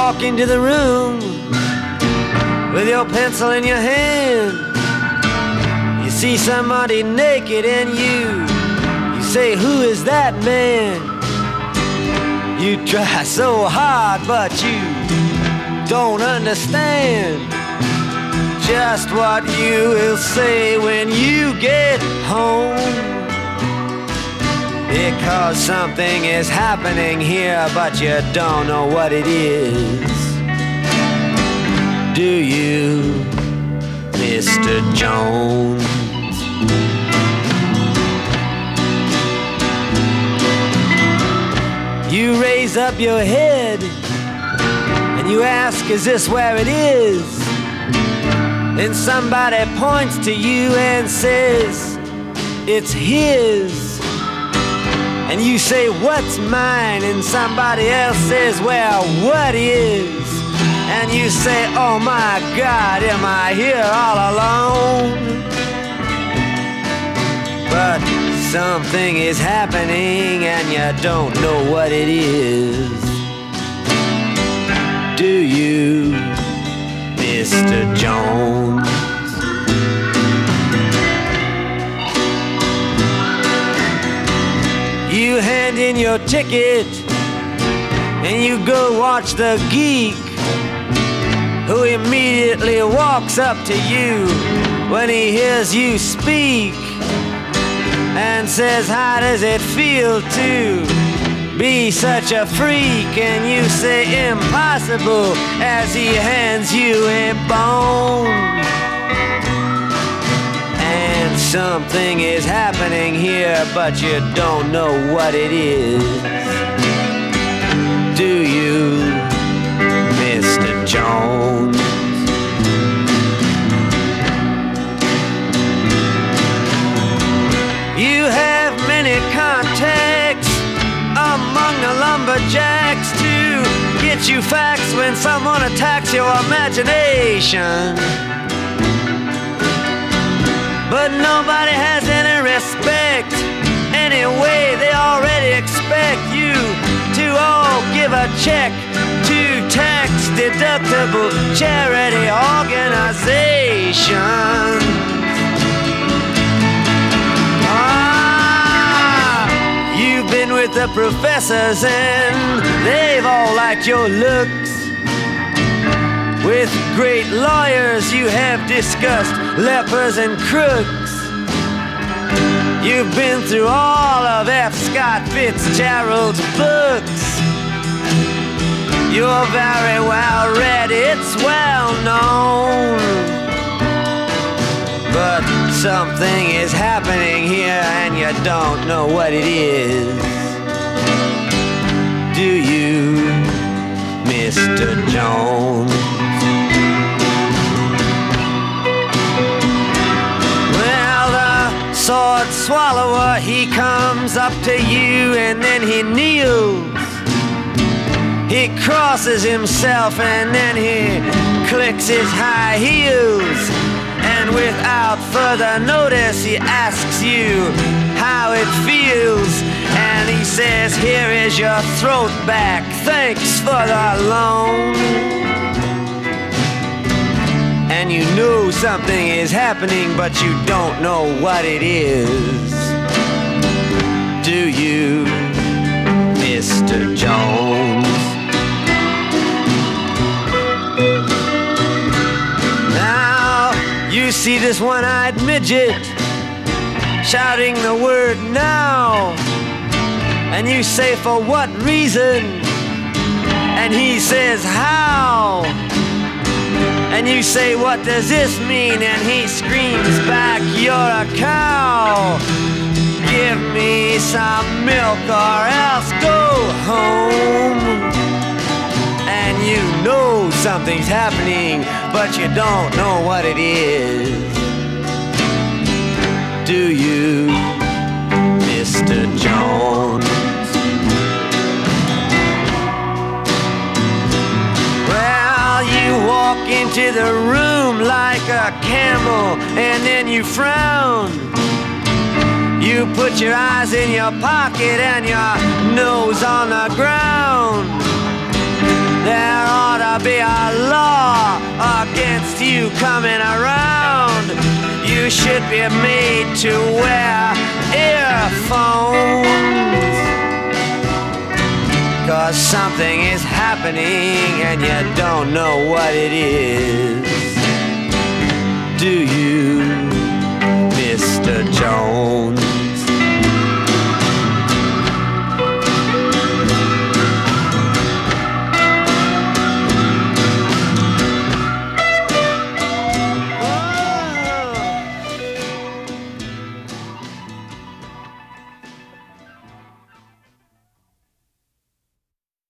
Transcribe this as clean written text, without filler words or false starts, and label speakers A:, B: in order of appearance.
A: walk into the room with your pencil in your hand. You see somebody naked and you say, who is that man? You try so hard, but you don't understand just what you will say when you get home. Because something is happening here, but you don't know what it is. Do you, Mr. Jones? You raise up your head and you ask, is this where it is? Then somebody points to you and says, it's his. And you say, what's mine? And somebody else says, well, what is? And you say, oh my God, am I here all alone? But something is happening and you don't know what it is. Do you, Mr. Jones? You hand in your ticket and you go watch the geek, who immediately walks up to you when he hears you speak and says, how does it feel to be such a freak? And you say, impossible, as he hands you a bone. Something is happening here, but you don't know what it is. Do you, Mr. Jones? You have many contacts among the lumberjacks to get you facts when someone attacks your imagination. But nobody has any respect. Anyway, they already expect you to all give a check to tax-deductible charity organizations. You've been with the professors and they've all liked your looks. With great lawyers you have discussed lepers and crooks. You've been through all of F. Scott Fitzgerald's books. You're very well read, it's well known. But something is happening here and you don't know what it is. Do you, Mr. Jones? Sword swallower, he comes up to you and then he kneels. He crosses himself and then he clicks his high heels. And without further notice he asks you how it feels. And he says, here is your throat back, thanks for the loan. And you know something is happening, but you don't know what it is. Do you, Mr. Jones? Now, you see this one-eyed midget shouting the word now. And you say, for what reason? And he says, how? And you say, what does this mean? And he screams back, you're a cow. Give me some milk or else go home. And you know something's happening, but you don't know what it is. Do you, Mr. Jones? You walk into the room like a camel and then you frown. You put your eyes in your pocket and your nose on the ground. There ought you coming around. You should be made to wear earphones, 'cause something is happening and you don't know what it is. Do you, Mr. Jones?